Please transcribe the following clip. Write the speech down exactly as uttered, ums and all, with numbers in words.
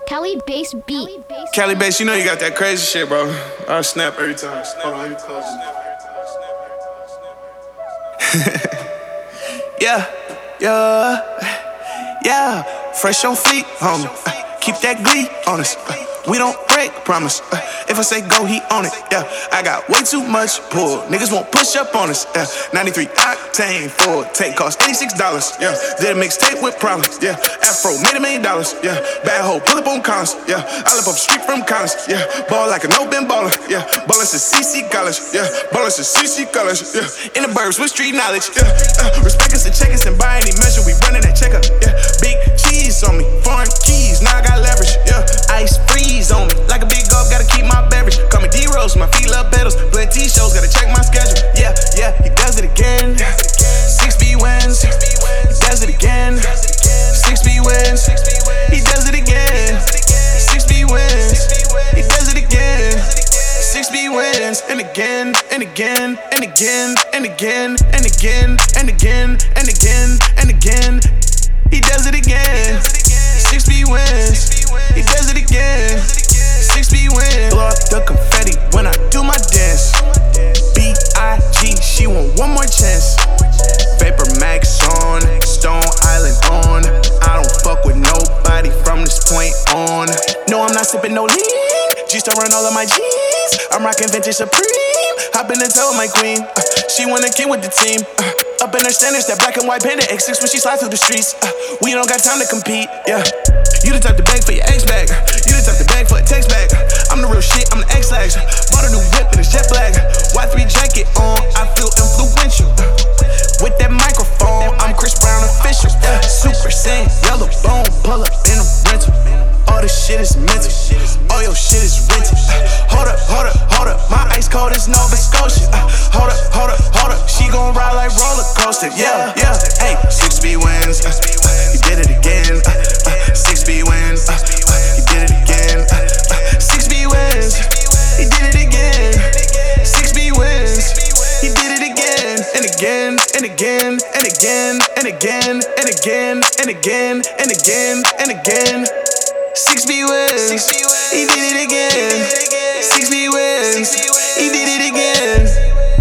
Kelly Bass Beat. Kelly Bass, you know you got that crazy shit, bro. I'll snap every time. Hold on, let me close it. Yeah, yeah, yeah. Fresh on fleek, homie. Uh, keep that glee on us. Uh, we don't break, promise. Uh, if I say go, he on it. Yeah, I got way too much pull. Niggas won't push up on us. Yeah, ninety-three octane full tank cost eighty-six dollars. Yeah, did a mixtape with problems. Yeah, Afro made a million dollars. Yeah, bad hoe pull up on cons. Yeah, I live up street from college. Yeah, ball like a no-bin baller. Yeah, ballers is C C college. Yeah, ballers is C C college. Yeah, in the burbs with street knowledge. Yeah, uh, respect us and check us and buy any measure. We running that checkup. Yeah, big cheese on me, foreign keys. Now I got leverage. Yeah, ice freeze on me like a big gulp. Gotta keep my beverage. Call me D-Rose, my feet love pedals. Plenty shows, gotta check my schedule. Yeah, yeah, he does it again. six B wins. He does it again. six B wins. He does it again. six B wins. He does it again. six B wins. And again, and again, and again, and again, and again, and again, and again, and again. He does it again. six B wins. He does it again. six B wins. Blow up the confetti when I do my dance. B I G, she want one more chance. Vapor Max on, Stone Island on. I don't fuck with nobody from this point on. No, I'm not sipping no lean. G-Star run all of my G's. I'm rocking vintage Supreme. Hop in the toe with my queen. Uh, she wanna kid with the team. Uh, up in her standards, that black and white Panda X six when she slides through the streets. Uh, we don't got time to compete, yeah. You the type to beg for your ex bag. You the type to beg for a text bag. I'm the real shit, I'm the X-Lags. Bought a new whip and it's jet black. Y three jacket on, I feel influential. With that microphone, I'm Chris Brown official. Yeah. Super Saiyan, yellow bone, pull up in a rental. All this shit is mental, all your shit is rented. Hold up, hold up, hold up, my ice cold is Nova Scotia. Uh, hold up, hold up, hold up, she gon' ride like roller coaster. Yeah, yeah, hey, six B wins, uh, uh, he did it again. Uh, uh, six B wins, uh, uh, he did it again. Uh, uh, six B wins, he did it again. six B wins, he did it again. And again, and again, and again, and again, and again, and again, and again, and again. six B wins, he did it again. six B wins, he did it again.